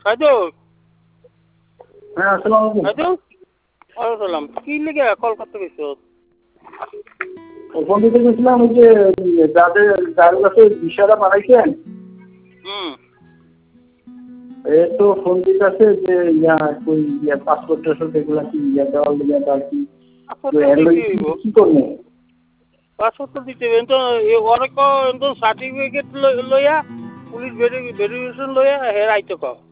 সাইদুল হ্যাঁ আসসালামু আলাইকুম। সাইদুল ওয়ালাইকুম কি লিগে কল করতে গেছো? ফোন দিতে গেছিলাম ওই যে যার কাছে ভিসাটা পাঠাইছেন তো ফোন দিতেছে যে পাসপোর্ট টাসপোর্ট এগুলা কি দেওয়ার লিগে আর কি কি করবো? পাসপোর্ট দিতে তো অনেক সার্টিফিকেট লইয়া পুলিশ ভেরিফিকেশন লইয়া হেরাইতে কও